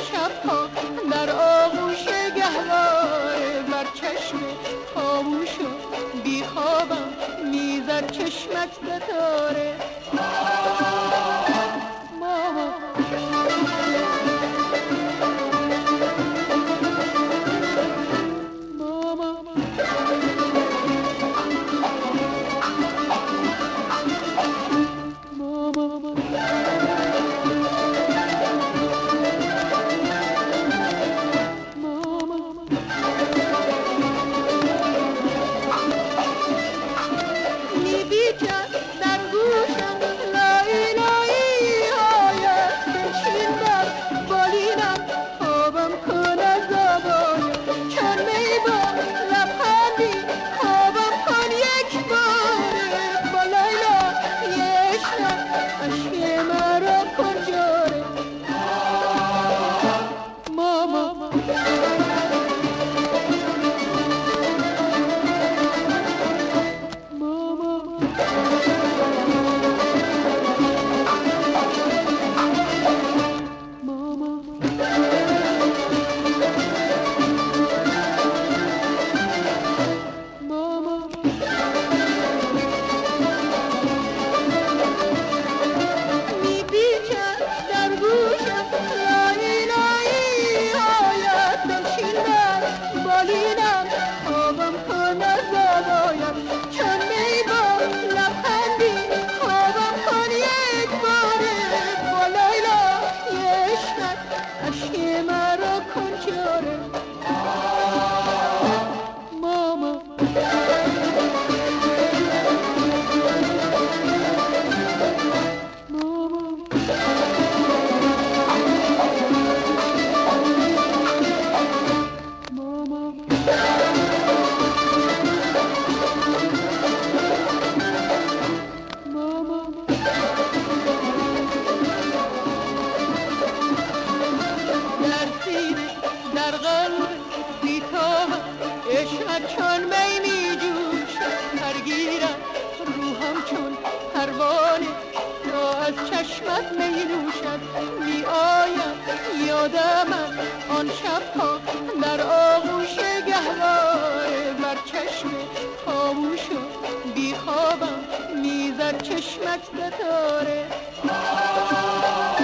شبها در آغوش گهواره، بر چشم خاموش و بیخوابم میزد چشمت ستاره. چون می می جوشم پرگیرم روحم چون پروانه تا از چشمت می نوشم. می آیم یادم آن شبها در آغوش گهواره، بر چشم خاموش و بیخوابم میزد چشمت ستاره.